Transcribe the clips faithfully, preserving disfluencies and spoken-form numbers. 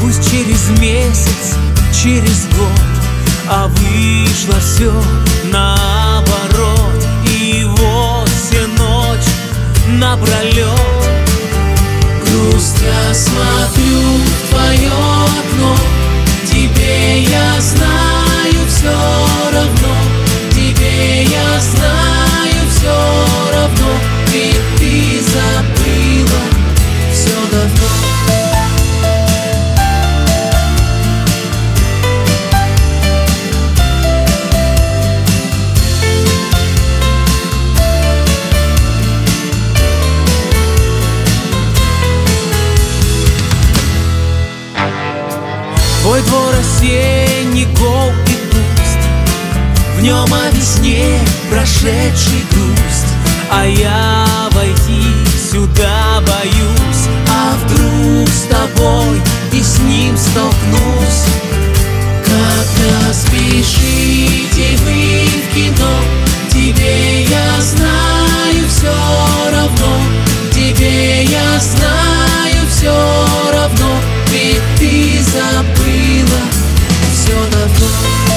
Пусть через месяц, через год, а вышло все наоборот. И вот все ночь напролет грустно смотрю в твое окно. Тебе я знаю все равно, тебе я знаю все равно, ведь ты забыла все давно. Твой двор осенний гол и пуст, в нем о весне прошедший грусть. А я войти сюда боюсь, а вдруг с тобой и с ним столкнусь. Когда спешите вы в кино, тебе я знаю все равно, тебе я знаю все равно, ведь ты забыла все давно.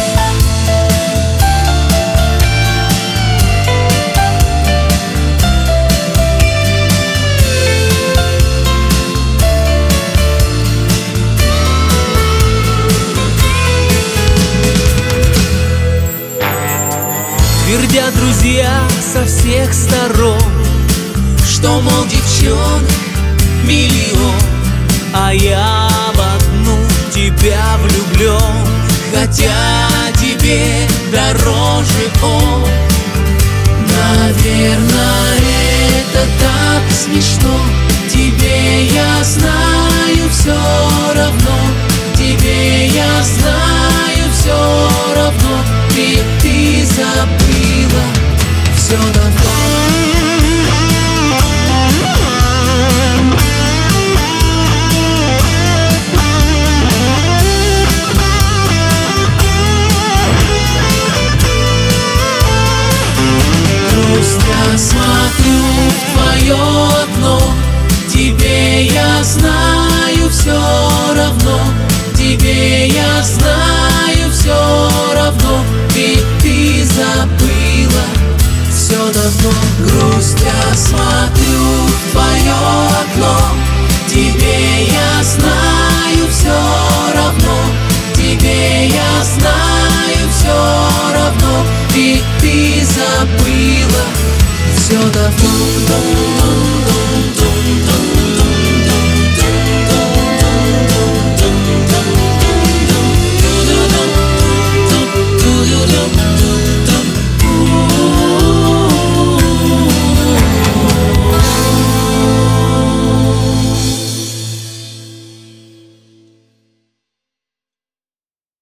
Твердят друзья со всех сторон, что, мол, девчонок миллион, а я в одну тебя влюблен, хотя тебе дороже он. Наверное, это так смешно.